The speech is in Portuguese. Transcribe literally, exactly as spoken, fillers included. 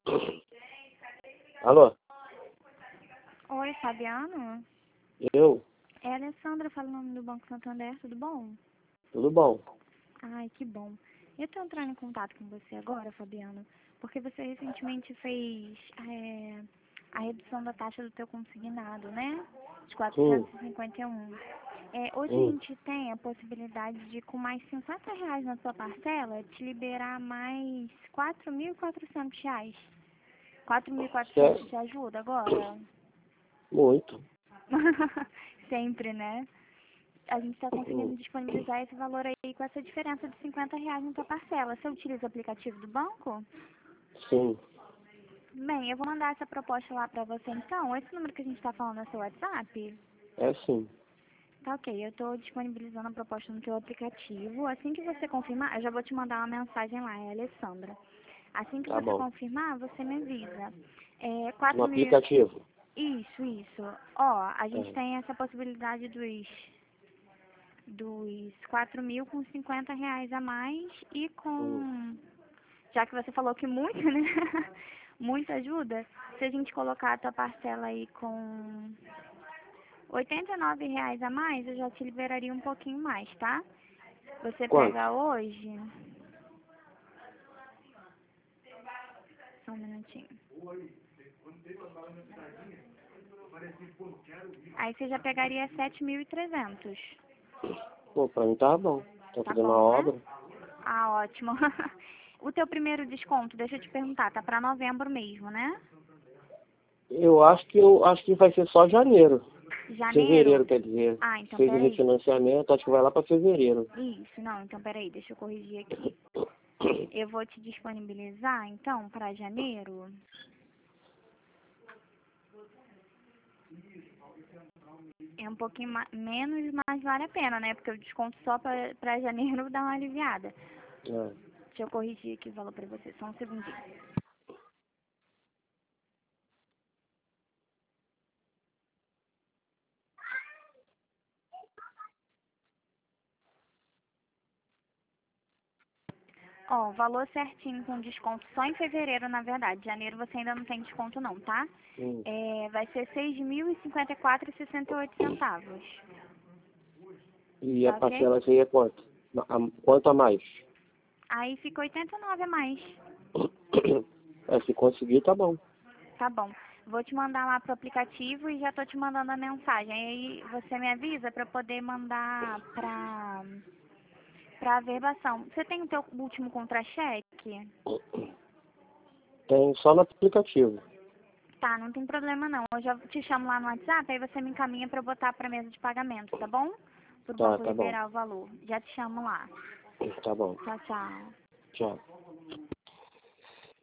Alô? Oi, Fabiano? Eu? É a Alessandra falando do Banco Santander, tudo bom? Tudo bom? Ai, que bom. Eu tô entrando em contato com você agora, Fabiano, porque você recentemente fez é, a redução da taxa do teu consignado, né? De Hum, quatrocentos e cinquenta e um. É, hoje a hum. gente tem a possibilidade de, com mais cinquenta reais na sua parcela, te liberar mais quatro mil e quatrocentos reais. quatro mil e quatrocentos Sério? te ajuda agora? Muito. Sempre, né? A gente está Hum, conseguindo disponibilizar esse valor aí com essa diferença de cinquenta reais na tua parcela. Você utiliza o aplicativo do banco? sim. Bem, eu vou mandar essa proposta lá para você então. Esse número que a gente está falando é seu WhatsApp? É sim. Tá ok, eu estou disponibilizando a proposta no teu aplicativo. Assim que você confirmar, eu já vou te mandar uma mensagem lá, é a Alessandra. Assim que Tá você bom. confirmar, você me avisa. É, No quatro mil... aplicativo. Isso, isso. Ó, a gente É. tem essa possibilidade dos dos quatro mil com cinquenta reais a mais e Hum. com, já que você falou que muito, né? Muita ajuda, se a gente colocar a tua parcela aí com oitenta e nove reais a mais, eu já te liberaria um pouquinho mais, tá? Você Quanto? pega hoje, só um minutinho. Aí você já pegaria sete mil e trezentos. Pô, pra mim tá bom. Tá Tá fazendo uma bom, né? obra. Ah, ótimo. O teu primeiro desconto, deixa eu te perguntar, tá pra novembro mesmo, né? Eu acho que eu acho que vai ser só janeiro. Fevereiro, Janeiro? quer dizer. Ah, então Fez o peraí. refinanciamento, acho que vai lá pra fevereiro. Isso, não, então peraí, deixa eu corrigir aqui. Eu vou te disponibilizar, então, para janeiro. É um pouquinho ma- menos, mas vale a pena, né? Porque o desconto só para janeiro dá uma aliviada. É. Deixa eu corrigir aqui o valor para você, só um segundinho. Ó, o valor certinho com desconto só em fevereiro, na verdade. Janeiro você ainda não tem desconto não, tá? Hum. É, vai ser seis mil e cinquenta e quatro reais e sessenta e oito centavos. E a Tá ok? parcela seria quanto? A- Quanto a mais? Aí fica oitenta e nove a mais. É, se conseguir, tá bom. Tá bom. Vou te mandar lá pro aplicativo e já tô te mandando a mensagem. Aí você me avisa para poder mandar pra, pra averbação. Você tem o teu último contra-cheque? Tem só no aplicativo. Tá, não tem problema não. Eu já te chamo lá no WhatsApp, aí você me encaminha para botar pra mesa de pagamento, tá bom? Pro Tá, banco tá bom. liberar o valor. Já te chamo lá. Tá bom. Tchau, tchau. Tchau.